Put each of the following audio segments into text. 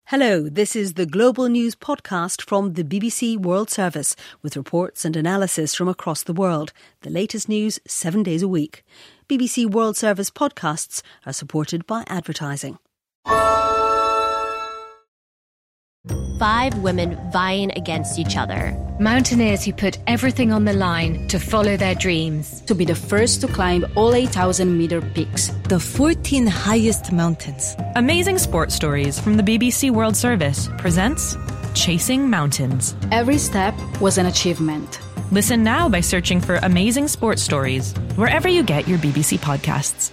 Hello, this is the Global News podcast from the BBC World Service with reports and analysis from across the world. The latest news 7 days a week. BBC World Service podcasts are supported by advertising. 5 women vying against each other. Mountaineers who put everything on the line to follow their dreams. To be the first to climb all 8,000-metre peaks. The 14 highest mountains. Amazing sports stories from the BBC World Service presents Chasing Mountains. Every step was an achievement. Listen now by searching for Amazing Sports Stories wherever you get your BBC podcasts.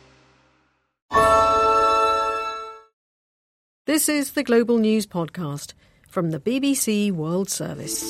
This is the Global News Podcast from the BBC World Service.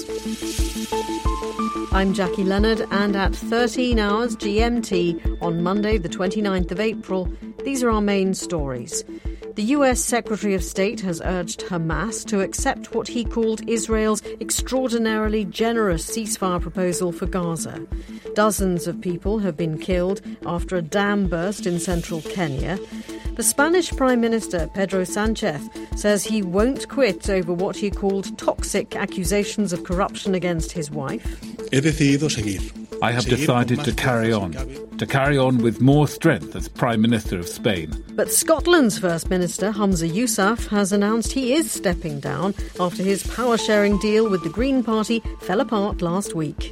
I'm Jackie Leonard, and at 13 hours GMT on Monday the 29th of April, these are our main stories. The US Secretary of State has urged Hamas to accept what he called Israel's extraordinarily generous ceasefire proposal for Gaza. Dozens of people have been killed after a dam burst in central Kenya. The Spanish Prime Minister, Pedro Sánchez, says he won't quit over what he called toxic accusations of corruption against his wife. I have decided to carry on with more strength as Prime Minister of Spain. But Scotland's First Minister, Humza Yousaf, has announced he is stepping down after his power-sharing deal with the Green Party fell apart last week.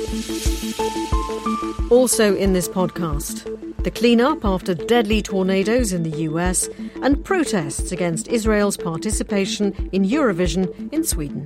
Also in this podcast, the clean-up after deadly tornadoes in the US and protests against Israel's participation in Eurovision in Sweden.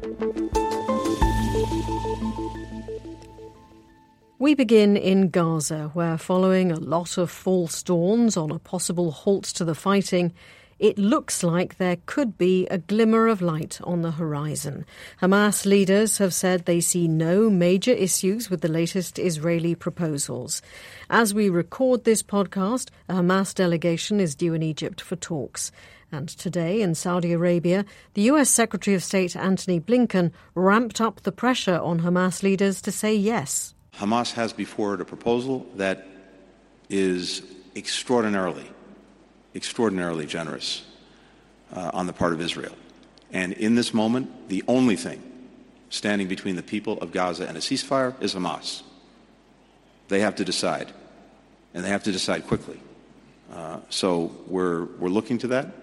We begin in Gaza, where following a lot of false dawns on a possible halt to the fighting, it looks like there could be a glimmer of light on the horizon. Hamas leaders have said they see no major issues with the latest Israeli proposals. As we record this podcast, a Hamas delegation is due in Egypt for talks. And today in Saudi Arabia, the US Secretary of State Antony Blinken ramped up the pressure on Hamas leaders to say yes. Hamas has before it a proposal that is extraordinarily generous on the part of Israel. And in this moment, the only thing standing between the people of Gaza and a ceasefire is Hamas. They have to decide, and they have to decide quickly. So we're looking to that,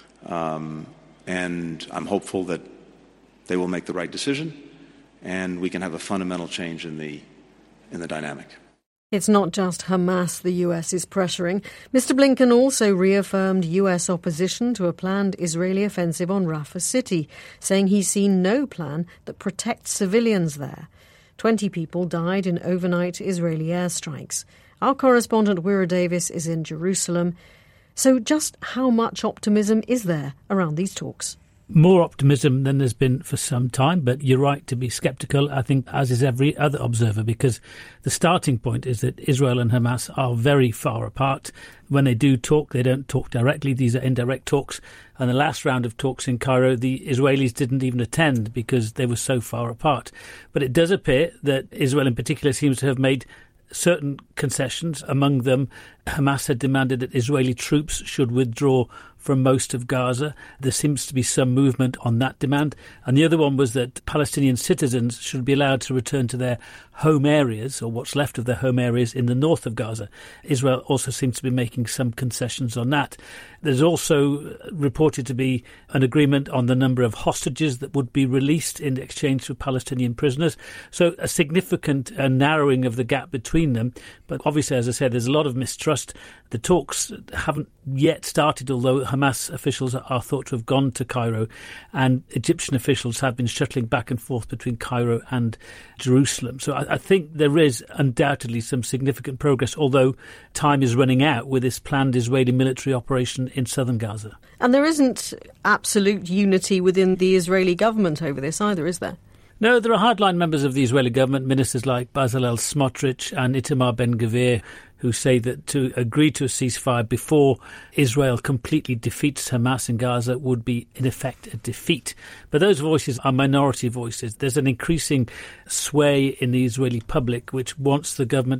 and I'm hopeful that they will make the right decision, and we can have a fundamental change in the dynamic. It's not just Hamas the US is pressuring. Mr. Blinken also reaffirmed US opposition to a planned Israeli offensive on Rafah City, saying he's seen no plan that protects civilians there. 20 people died in overnight Israeli airstrikes. Our correspondent Wira Davis is in Jerusalem. So just how much optimism is there around these talks? More optimism than there's been for some time, but you're right to be sceptical, I think, as is every other observer, because the starting point is that Israel and Hamas are very far apart. When they do talk, they don't talk directly. These are indirect talks. And the last round of talks in Cairo, the Israelis didn't even attend because they were so far apart. But it does appear that Israel in particular seems to have made certain concessions. Among them, Hamas had demanded that Israeli troops should withdraw from most of Gaza. There seems to be some movement on that demand. And the other one was that Palestinian citizens should be allowed to return to their home areas, or what's left of their home areas, in the north of Gaza. Israel also seems to be making some concessions on that. There's also reported to be an agreement on the number of hostages that would be released in exchange for Palestinian prisoners. So a significant narrowing of the gap between them. But obviously, as I said, there's a lot of mistrust. The talks haven't yet started, although Hamas officials are thought to have gone to Cairo, and Egyptian officials have been shuttling back and forth between Cairo and Jerusalem. So I think there is undoubtedly some significant progress, although time is running out with this planned Israeli military operation in southern Gaza. And there isn't absolute unity within the Israeli government over this either, is there? No, there are hardline members of the Israeli government, ministers like Bezalel Smotrich and Itamar Ben-Gvir, who say that to agree to a ceasefire before Israel completely defeats Hamas in Gaza would be, in effect, a defeat. But those voices are minority voices. There's an increasing sway in the Israeli public which wants the government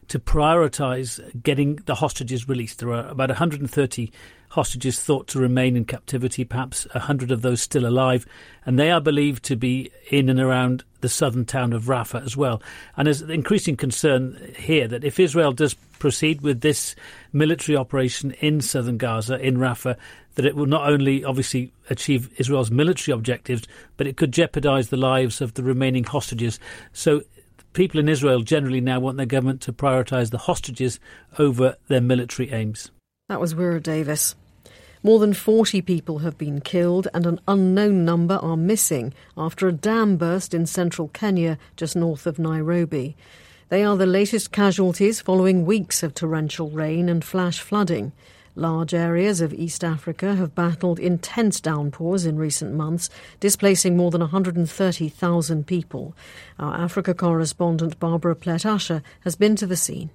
to prioritise getting the hostages released. There are about 130 hostages thought to remain in captivity, perhaps 100 of those still alive, and they are believed to be in and around the southern town of Rafah as well. And there's increasing concern here that if Israel does proceed with this military operation in southern Gaza, in Rafah, that it will not only obviously achieve Israel's military objectives, but it could jeopardise the lives of the remaining hostages. So people in Israel generally now want their government to prioritise the hostages over their military aims. That was Wira Davis. More than 40 people have been killed and an unknown number are missing after a dam burst in central Kenya, just north of Nairobi. They are the latest casualties following weeks of torrential rain and flash flooding. Large areas of East Africa have battled intense downpours in recent months, displacing more than 130,000 people. Our Africa correspondent Barbara Plett-Usher has been to the scene.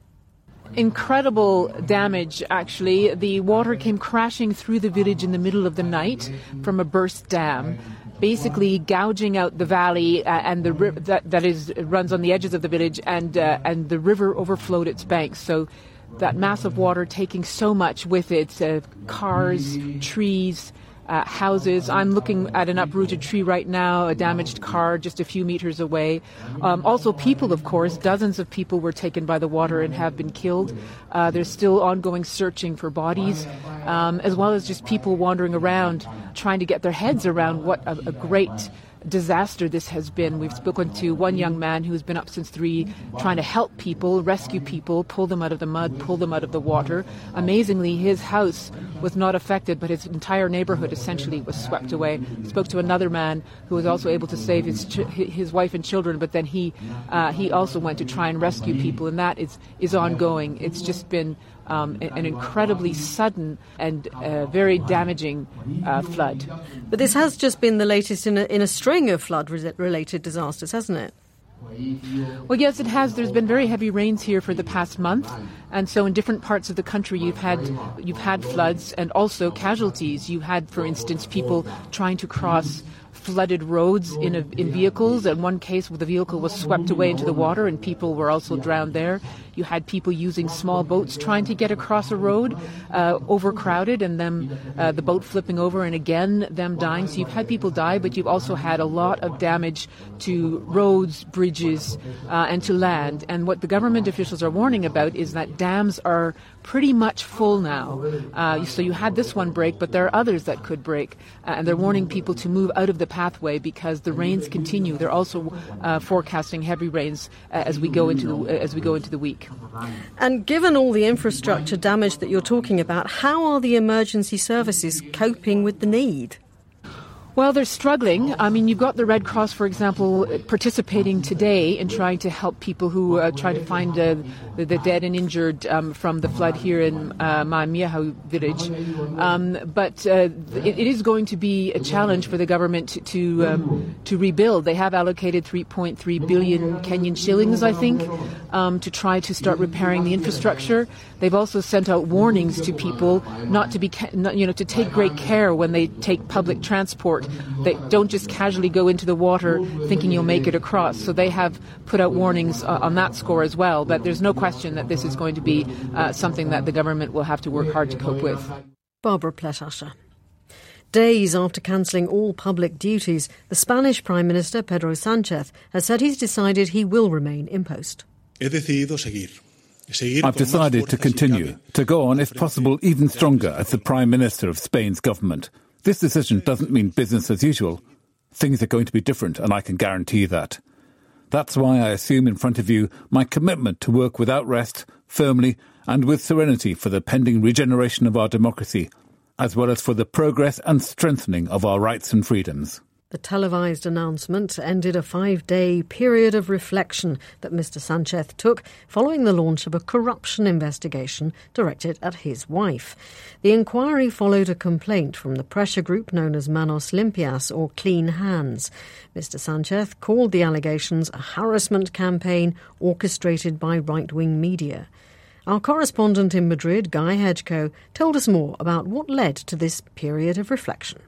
Incredible damage, actually. The water came crashing through the village in the middle of the night from a burst dam, basically gouging out the valley and the river that runs on the edges of the village, and the river overflowed its banks. So that massive water taking so much with it, cars, trees, houses. I'm looking at an uprooted tree right now, a damaged car just a few meters away. Also people, of course. Dozens of people were taken by the water and have been killed. There's still ongoing searching for bodies, as well as just people wandering around trying to get their heads around what a great disaster this has been. We've spoken to one young man who's been up since 3, trying to help people, rescue people, pull them out of the mud, pull them out of the water. Amazingly, his house was not affected, but his entire neighborhood essentially was swept away. Spoke to another man who was also able to save his wife and children, but then he also went to try and rescue people, and that is ongoing. It's just been an incredibly sudden and very damaging flood. But this has just been the latest in a string of flood-related disasters, hasn't it? Well, yes, it has. There's been very heavy rains here for the past month, and so in different parts of the country you've had floods and also casualties. You had, for instance, people trying to cross flooded roads in vehicles. In one case, where the vehicle was swept away into the water and people were also drowned there. You had people using small boats trying to get across a road, overcrowded, and then the boat flipping over and again them dying. So you've had people die, but you've also had a lot of damage to roads, bridges, and to land. And what the government officials are warning about is that dams are pretty much full now. So you had this one break, but there are others that could break. And they're warning people to move out of the pathway because the rains continue. They're also forecasting heavy rains as we go into the week. And given all the infrastructure damage that you're talking about, how are the emergency services coping with the need? Well, they're struggling. I mean, you've got the Red Cross, for example, participating today in trying to help people who try to find the dead and injured from the flood here in Maamiahu village. But it is going to be a challenge for the government to rebuild. They have allocated 3.3 billion Kenyan shillings, I think, to try to start repairing the infrastructure. They've also sent out warnings to people to take great care when they take public transport. They don't just casually go into the water thinking you'll make it across. So they have put out warnings on that score as well. But there's no question that this is going to be something that the government will have to work hard to cope with. Barbara Plett-Usher. Days after cancelling all public duties, the Spanish Prime Minister Pedro Sánchez has said he's decided he will remain in post. I've decided to continue, to go on, if possible, even stronger as the Prime Minister of Spain's government. This decision doesn't mean business as usual. Things are going to be different, and I can guarantee that. That's why I assume in front of you my commitment to work without rest, firmly, and with serenity for the pending regeneration of our democracy, as well as for the progress and strengthening of our rights and freedoms. The televised announcement ended a 5-day period of reflection that Mr. Sánchez took following the launch of a corruption investigation directed at his wife. The inquiry followed a complaint from the pressure group known as Manos Limpias, or Clean Hands. Mr. Sánchez called the allegations a harassment campaign orchestrated by right-wing media. Our correspondent in Madrid, Guy Hedgecoe, told us more about what led to this period of reflection.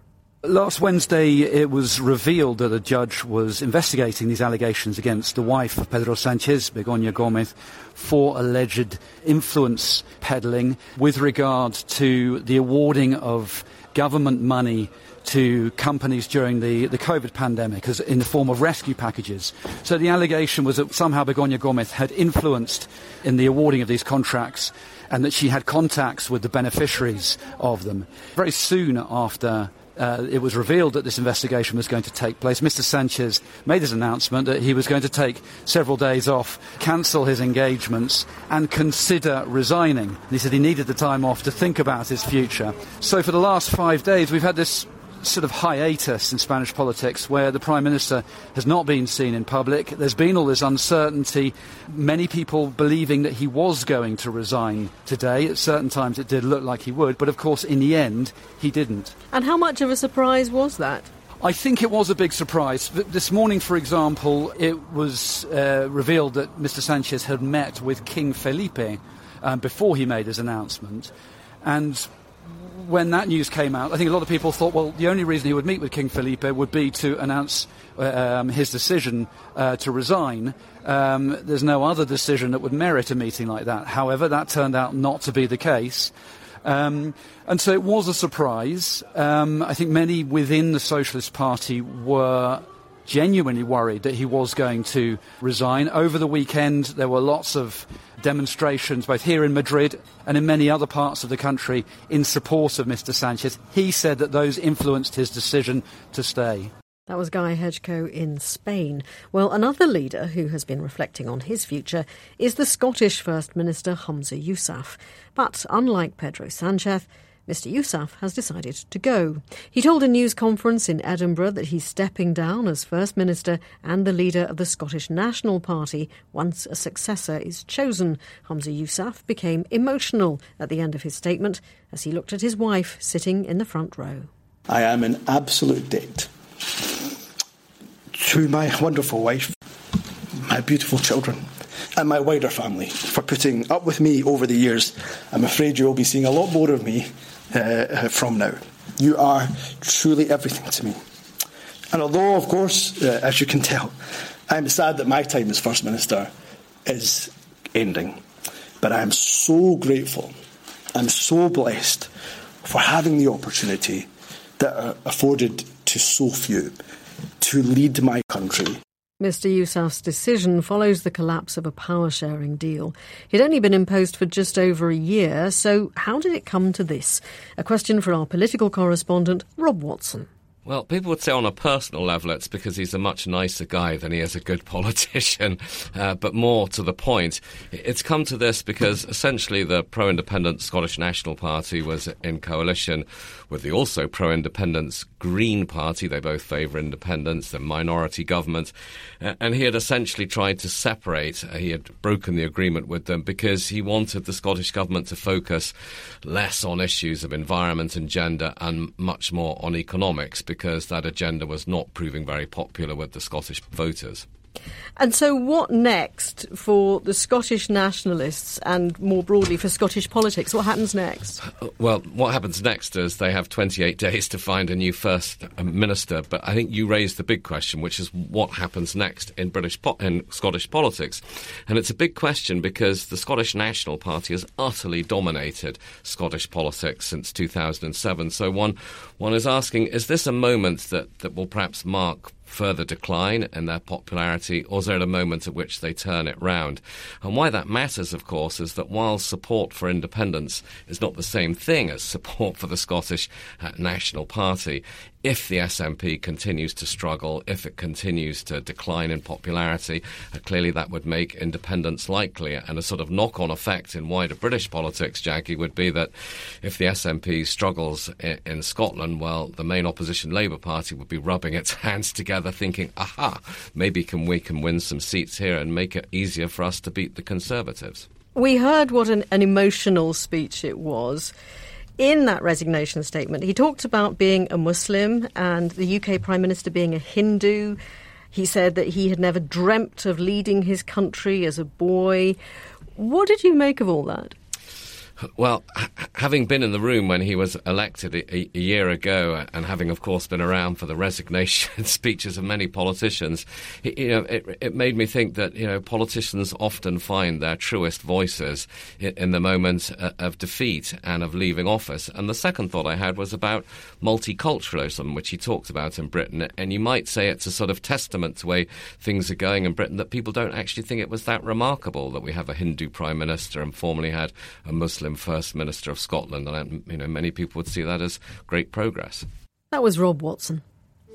Last Wednesday, it was revealed that a judge was investigating these allegations against the wife of Pedro Sanchez, Begoña Gómez, for alleged influence peddling with regard to the awarding of government money to companies during the COVID pandemic as in the form of rescue packages. So the allegation was that somehow Begoña Gómez had influenced in the awarding of these contracts and that she had contacts with the beneficiaries of them. Very soon after it was revealed that this investigation was going to take place, Mr. Sanchez made his announcement that he was going to take several days off, cancel his engagements and consider resigning. He said he needed the time off to think about his future. So for the last 5 days we've had this sort of hiatus in Spanish politics where the Prime Minister has not been seen in public. There's been all this uncertainty, many people believing that he was going to resign today. At certain times it did look like he would, but of course in the end he didn't. And how much of a surprise was that? I think it was a big surprise. This morning, for example, it was revealed that Mr. Sanchez had met with King Felipe before he made his announcement. And when that news came out, I think a lot of people thought, well, the only reason he would meet with King Felipe would be to announce his decision to resign. There's no other decision that would merit a meeting like that. However, that turned out not to be the case. And so it was a surprise. I think many within the Socialist Party were genuinely worried that he was going to resign. Over the weekend, there were lots of demonstrations, both here in Madrid and in many other parts of the country, in support of Mr. Sanchez. He said that those influenced his decision to stay. That was Guy Hedgecoe in Spain. Well, another leader who has been reflecting on his future is the Scottish First Minister Humza Yousaf. But unlike Pedro Sanchez, Mr. Yousaf has decided to go. He told a news conference in Edinburgh that he's stepping down as First Minister and the leader of the Scottish National Party once a successor is chosen. Humza Yousaf became emotional at the end of his statement as he looked at his wife sitting in the front row. I am in absolute debt to my wonderful wife, my beautiful children, and my wider family for putting up with me over the years. I'm afraid you'll be seeing a lot more of me from now. You are truly everything to me. And although, of course, as you can tell, I'm sad that my time as First Minister is ending, but I am so grateful, I'm so blessed for having the opportunity that are afforded to so few to lead my country. Mr. Yousaf's decision follows the collapse of a power-sharing deal. He'd only been in post for just over a year, so how did it come to this? A question for our political correspondent, Rob Watson. Well, people would say on a personal level it's because he's a much nicer guy than he is a good politician. But more to the point, it's come to this because essentially the pro-independent Scottish National Party was in coalition with the also pro-independence Green Party. They both favour independence, the minority government. And he had essentially tried to separate. He had broken the agreement with them because he wanted the Scottish government to focus less on issues of environment and gender and much more on economics, because that agenda was not proving very popular with the Scottish voters. And so what next for the Scottish nationalists and more broadly for Scottish politics? What happens next? Well, what happens next is they have 28 days to find a new First Minister. But I think you raised the big question, which is what happens next in Scottish politics. And it's a big question because the Scottish National Party has utterly dominated Scottish politics since 2007. So one is asking, is this a moment that will perhaps mark further decline in their popularity, or is there a moment at which they turn it round? And why that matters, of course, is that while support for independence is not the same thing as support for the Scottish National Party, if the SNP continues to struggle, if it continues to decline in popularity, clearly that would make independence likely. And a sort of knock-on effect in wider British politics, Jackie, would be that if the SNP struggles in Scotland, well, the main opposition Labour Party would be rubbing its hands together thinking, aha, maybe we can win some seats here and make it easier for us to beat the Conservatives. We heard what an emotional speech it was. In that resignation statement, he talked about being a Muslim and the UK Prime Minister being a Hindu. He said that he had never dreamt of leading his country as a boy. What did you make of all that? Well, having been in the room when he was elected a year ago, and having, of course, been around for the resignation speeches of many politicians, it made me think that, politicians often find their truest voices in the moment of defeat and of leaving office. And the second thought I had was about multiculturalism, which he talked about in Britain. And you might say it's a sort of testament to the way things are going in Britain, that people don't actually think it was that remarkable that we have a Hindu Prime Minister and formerly had a Muslim First Minister of Scotland, and many people would see that as great progress. That was Rob Watson.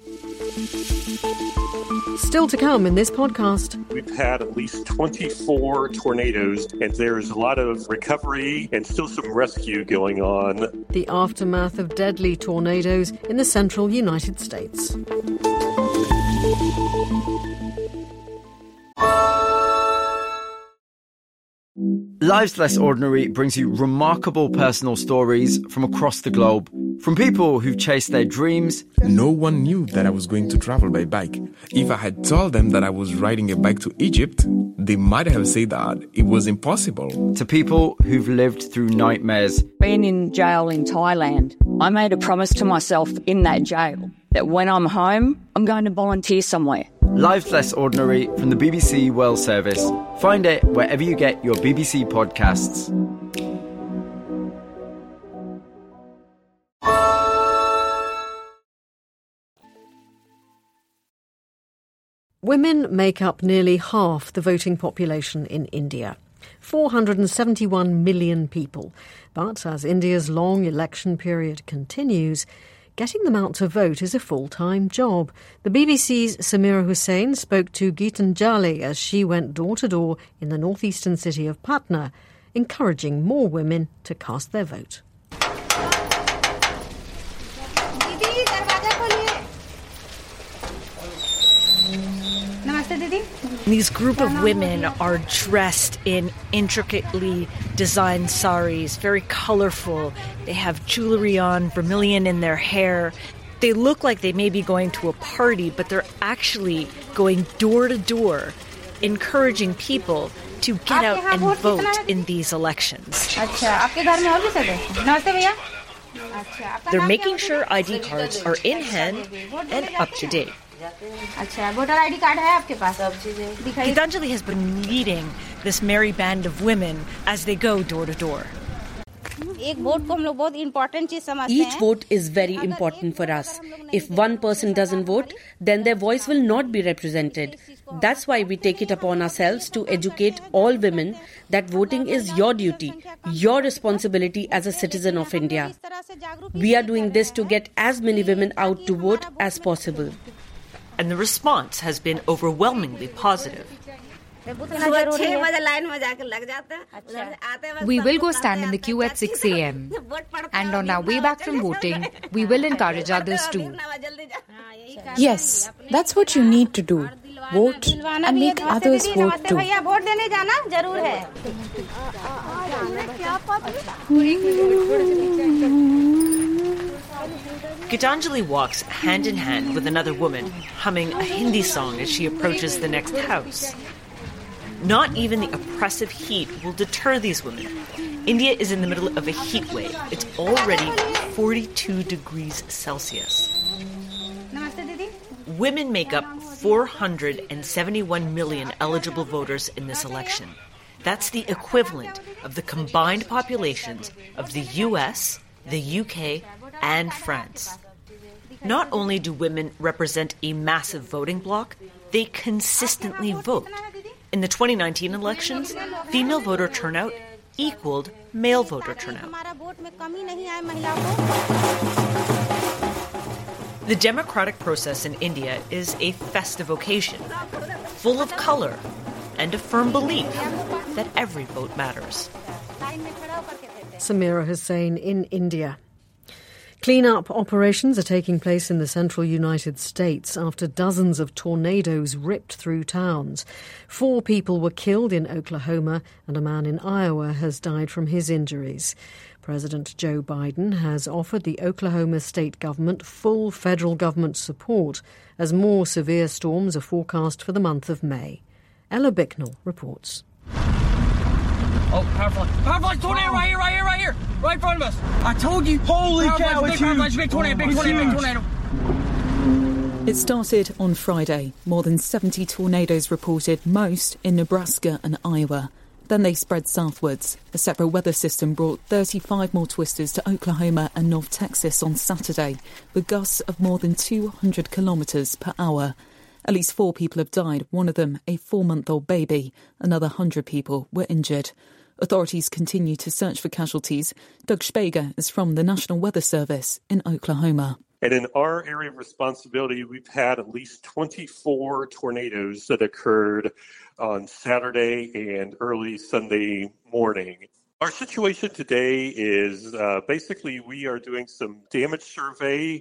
Still to come in this podcast. We've had at least 24 tornadoes, and there's a lot of recovery and still some rescue going on. The aftermath of deadly tornadoes in the central United States. Lives Less Ordinary brings you remarkable personal stories from across the globe. From people who've chased their dreams. No one knew that I was going to travel by bike. If I had told them that I was riding a bike to Egypt, they might have said that it was impossible. To people who've lived through nightmares. Being in jail in Thailand, I made a promise to myself in that jail that when I'm home, I'm going to volunteer somewhere. Lives Less Ordinary from the BBC World Service. Find it wherever you get your BBC podcasts. Women make up nearly half the voting population in India. 471 million people. But as India's long election period continues, getting them out to vote is a full-time job. The BBC's Samira Hussain spoke to Geetanjali as she went door-to-door in the northeastern city of Patna, encouraging more women to cast their vote. These group of women are dressed in intricately designed saris, very colorful. They have jewelry on, vermilion in their hair. They look like they may be going to a party, but they're actually going door to door, encouraging people to get out and vote in these elections. They're making sure ID cards are in hand and up to date. Geetanjali has been leading this merry band of women as they go door to door. Each vote is very important for us. If one person doesn't vote, then their voice will not be represented. That's why we take it upon ourselves to educate all women that voting is your duty, your responsibility as a citizen of India. We are doing this to get as many women out to vote as possible. And the response has been overwhelmingly positive. We will go stand in the queue at 6 a.m. And on our way back from voting, we will encourage others too. Yes, that's what you need to do. Vote and make others vote too. Geetanjali walks hand in hand with another woman, humming a Hindi song as she approaches the next house. Not even the oppressive heat will deter these women. India is in the middle of a heat wave. It's already 42 degrees Celsius. Women make up 471 million eligible voters in this election. That's the equivalent of the combined populations of the US, the UK, and France. Not only do women represent a massive voting bloc, they consistently vote. In the 2019 elections, female voter turnout equaled male voter turnout. The democratic process in India is a festive occasion, full of color and a firm belief that every vote matters. Samira Hussain in India. Clean-up operations are taking place in the central United States after dozens of tornadoes ripped through towns. 4 people were killed in Oklahoma and a man in Iowa has died from his injuries. President Joe Biden has offered the Oklahoma state government full federal government support as more severe storms are forecast for the month of May. Ella Bicknell reports. Oh, Powerfly tornado right here. Right in front of us. I told you. Holy cow, it's huge. Big tornado. It started on Friday. More than 70 tornadoes reported, most in Nebraska and Iowa. Then they spread southwards. A separate weather system brought 35 more twisters to Oklahoma and North Texas on Saturday, with gusts of more than 200 kilometres per hour. At least 4 people have died, one of them a 4-month-old baby. Another 100 people were injured. Authorities continue to search for casualties. Doug Spager is from the National Weather Service in Oklahoma. And in our area of responsibility, we've had at least 24 tornadoes that occurred on Saturday and early Sunday morning. Our situation today is basically we are doing some damage survey,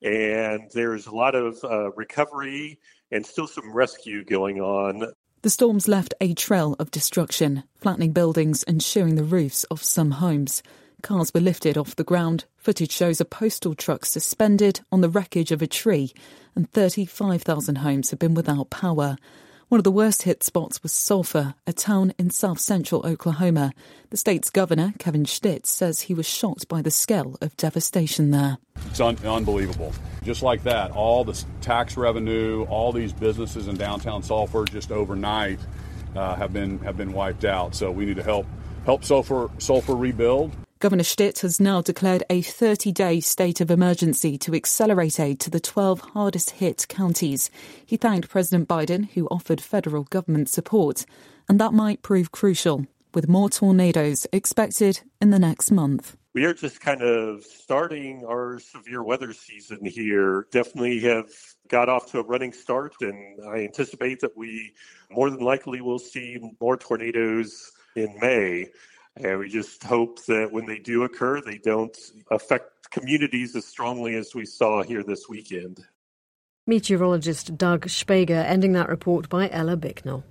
and there's a lot of recovery and still some rescue going on. The storms left a trail of destruction, flattening buildings and shearing the roofs of some homes. Cars were lifted off the ground. Footage shows a postal truck suspended on the wreckage of a tree, and 35,000 homes have been without power. One of the worst hit spots was Sulphur, a town in south-central Oklahoma. The state's governor, Kevin Stitt, says he was shocked by the scale of devastation there. It's unbelievable. Just like that, all the tax revenue, all these businesses in downtown Sulphur just overnight have been wiped out. So we need to help Sulphur rebuild. Governor Stitt has now declared a 30-day state of emergency to accelerate aid to the 12 hardest-hit counties. He thanked President Biden, who offered federal government support, and that might prove crucial, with more tornadoes expected in the next month. We are just kind of starting our severe weather season here. Definitely have got off to a running start, and I anticipate that we more than likely will see more tornadoes in May. And we just hope that when they do occur, they don't affect communities as strongly as we saw here this weekend. Meteorologist Doug Spager ending that report by Ella Bicknell.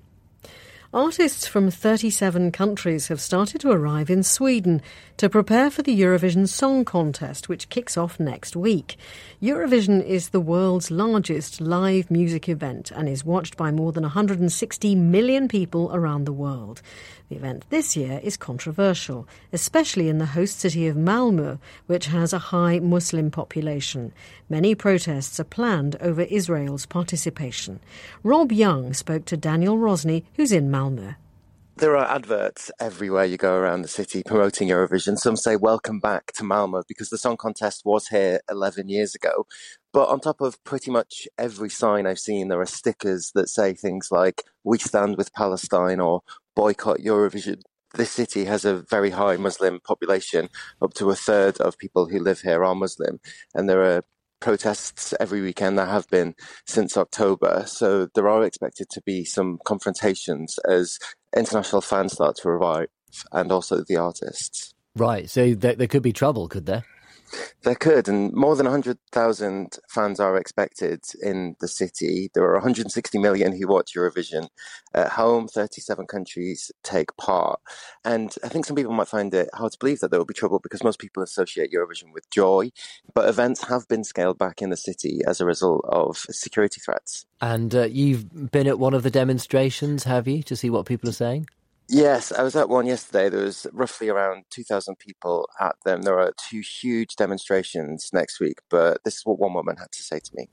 Artists from 37 countries have started to arrive in Sweden to prepare for the Eurovision Song Contest, which kicks off next week. Eurovision is the world's largest live music event and is watched by more than 160 million people around the world. The event this year is controversial, especially in the host city of Malmö, which has a high Muslim population. Many protests are planned over Israel's participation. Rob Young spoke to Daniel Rosny, who's in Malmö. There are adverts everywhere you go around the city promoting Eurovision. Some say welcome back to Malmö because the song contest was here 11 years ago. But on top of pretty much every sign I've seen, there are stickers that say things like, "We stand with Palestine" or "Boycott Eurovision." This city has a very high Muslim population. Up to a third of people who live here are Muslim. And there are protests every weekend. There have been since October. So there are expected to be some confrontations as international fans start to arrive, and also the artists. Right, so there could be trouble, could there? There could, and more than 100,000 fans are expected in the city. There are 160 million who watch Eurovision at home. 37 countries take part. And I think some people might find it hard to believe that there will be trouble because most people associate Eurovision with joy. But events have been scaled back in the city as a result of security threats. And you've been at one of the demonstrations, have you, to see what people are saying? Yes, I was at one yesterday. There was roughly around 2,000 people at them. There are 2 huge demonstrations next week, but this is what one woman had to say to me.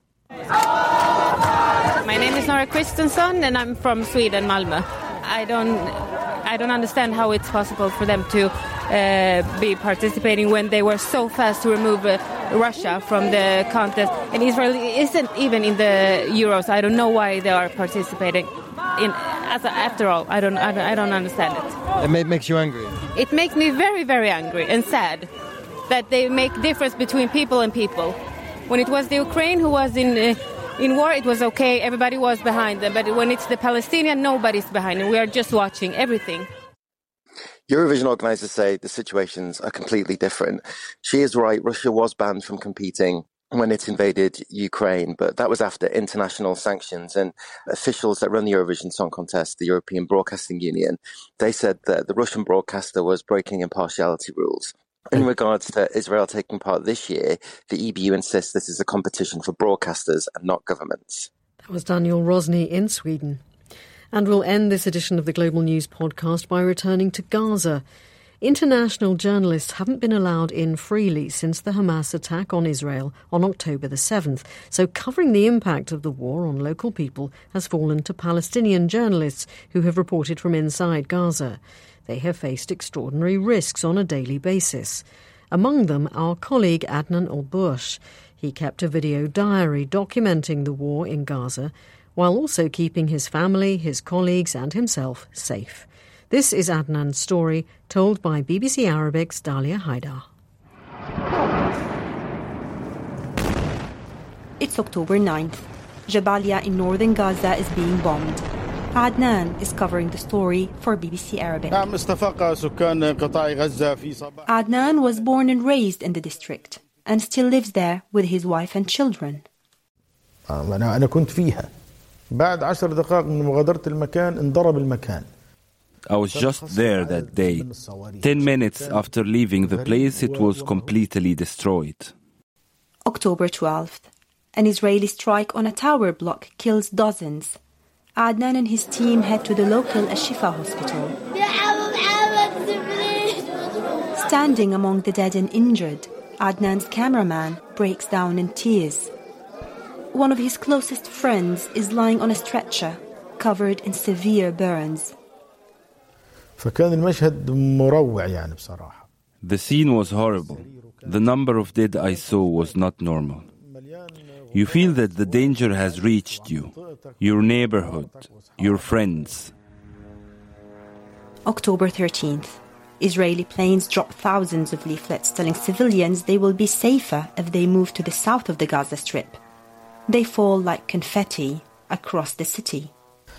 My name is Nora Christensen and I'm from Sweden, Malmö. I don't understand how it's possible for them to be participating when they were so fast to remove Russia from the contest. And Israel isn't even in the Euros. I don't know why they are participating. After all, I don't understand it. It makes you angry? It makes me very, very angry and sad that they make difference between people and people. When it was the Ukraine who was in war, it was okay. Everybody was behind them. But when it's the Palestinian, nobody's behind them. We are just watching everything. Eurovision organisers say the situations are completely different. She is right. Russia was banned from competing when it invaded Ukraine, but that was after international sanctions, and officials that run the Eurovision Song Contest, the European Broadcasting Union, they said that the Russian broadcaster was breaking impartiality rules. In regards to Israel taking part this year, the EBU insists this is a competition for broadcasters and not governments. That was Daniel Rosny in Sweden. And we'll end this edition of the Global News podcast by returning to Gaza. International journalists haven't been allowed in freely since the Hamas attack on Israel on October the 7th. So covering the impact of the war on local people has fallen to Palestinian journalists who have reported from inside Gaza. They have faced extraordinary risks on a daily basis. Among them, our colleague Adnan Al-Bursh. He kept a video diary documenting the war in Gaza, while also keeping his family, his colleagues and himself safe. This is Adnan's story, told by BBC Arabic's Dalia Haidar. It's October 9th. Jabalia in northern Gaza is being bombed. Adnan is covering the story for BBC Arabic. Adnan was born and raised in the district and still lives there with his wife and children. أنا كنت فيها. بعد 10 دقائق من مغادرة المكان انضرب المكان. I was just there that day. 10 minutes after leaving the place, it was completely destroyed. October 12th. An Israeli strike on a tower block kills dozens. Adnan and his team head to the local Al-Shifa hospital. Standing among the dead and injured, Adnan's cameraman breaks down in tears. One of his closest friends is lying on a stretcher, covered in severe burns. فكان المشهد مروع يعني بصراحة. The scene was horrible. The number of dead I saw was not normal. You feel that the danger has reached you, your neighborhood, your friends. October 13th. Israeli planes drop thousands of leaflets telling civilians they will be safer if they move to the south of the Gaza Strip. They fall like confetti across the city.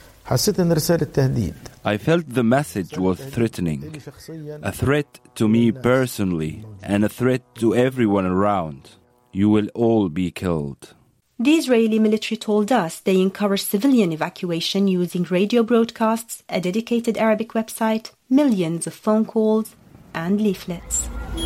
I felt the message was threatening, a threat to me personally and a threat to everyone around. You will all be killed. The Israeli military told us they encourage civilian evacuation using radio broadcasts, a dedicated Arabic website, millions of phone calls and leaflets.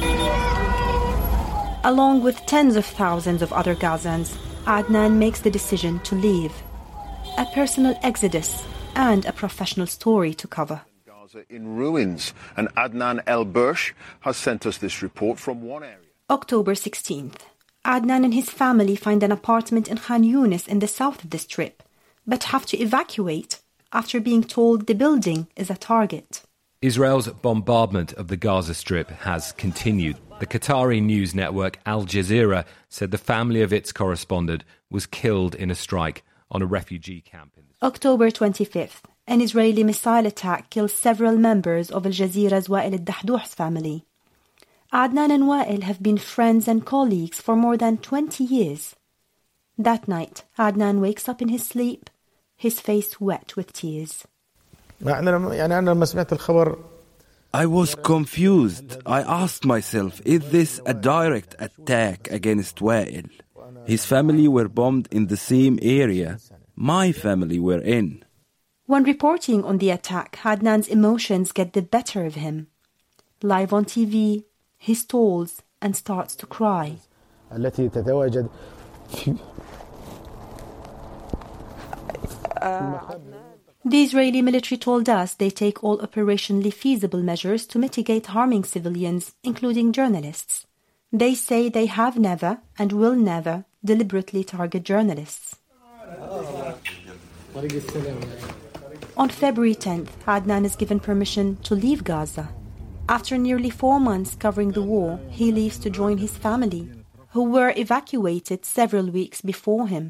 Along with tens of thousands of other Gazans, Adnan makes the decision to leave. A personal exodus and a professional story to cover. Gaza in ruins, and Adnan Al-Bursh has sent us this report from one area. October 16th. Adnan and his family find an apartment in Khan Yunis in the south of the Strip, but have to evacuate after being told the building is a target. Israel's bombardment of the Gaza Strip has continued. The Qatari news network Al Jazeera said the family of its correspondent was killed in a strike on a refugee camp. October 25th. An Israeli missile attack kills several members of Al Jazeera's Wa'il al-Dahdouh's family. Adnan and Wa'il have been friends and colleagues for more than 20 years. That night, Adnan wakes up in his sleep, his face wet with tears. I was confused. I asked myself, is this a direct attack against Wa'il? His family were bombed in the same area my family were in. When reporting on the attack, Adnan's emotions get the better of him. Live on TV, he stalls and starts to cry. The Israeli military told us they take all operationally feasible measures to mitigate harming civilians, including journalists. They say they have never and will never deliberately target journalists. On February 10th, Adnan is given permission to leave Gaza. After nearly 4 months covering the war, he leaves to join his family, who were evacuated several weeks before him.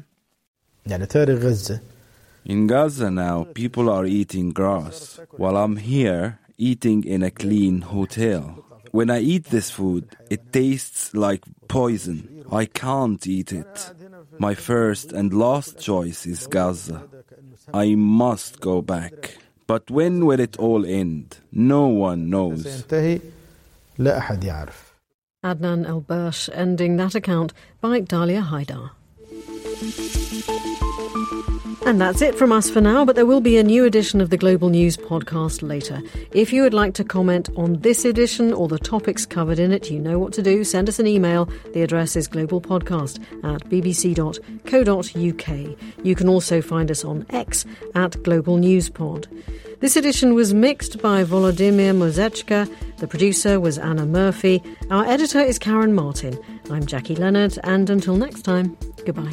In Gaza now, people are eating grass, while I'm here eating in a clean hotel. When I eat this food, it tastes like poison. I can't eat it. My first and last choice is Gaza. I must go back. But when will it all end? No one knows. Adnan Al-Bursh ending that account by Dalia Haidar. And that's it from us for now, but there will be a new edition of the Global News podcast later. If you would like to comment on this edition or the topics covered in it, you know what to do. Send us an email. The address is globalpodcast@bbc.co.uk. You can also find us on X @GlobalNewsPod. This edition was mixed by Volodymyr Mozechka. The producer was Anna Murphy. Our editor is Karen Martin. I'm Jackie Leonard, and until next time, goodbye.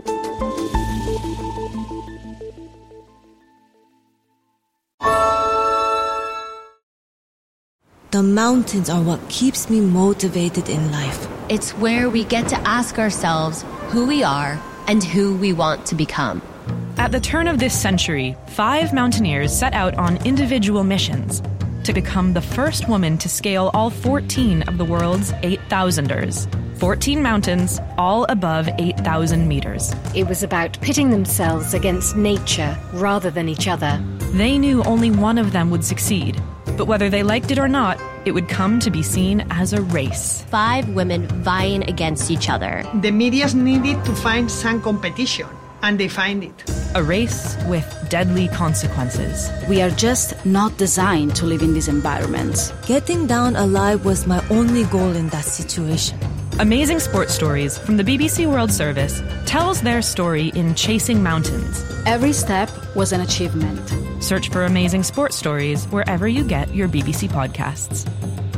The mountains are what keeps me motivated in life. It's where we get to ask ourselves who we are and who we want to become. At the turn of this century, 5 mountaineers set out on individual missions to become the first woman to scale all 14 of the world's 8,000ers. 14 mountains, all above 8,000 meters. It was about pitting themselves against nature rather than each other. They knew only one of them would succeed, but whether they liked it or not, it would come to be seen as a race. 5 women vying against each other. The medias needed to find some competition, and they find it. A race with deadly consequences. We are just not designed to live in these environments. Getting down alive was my only goal in that situation. Amazing Sports Stories from the BBC World Service tells their story in Chasing Mountains. Every step was an achievement. Search for Amazing Sports Stories wherever you get your BBC podcasts.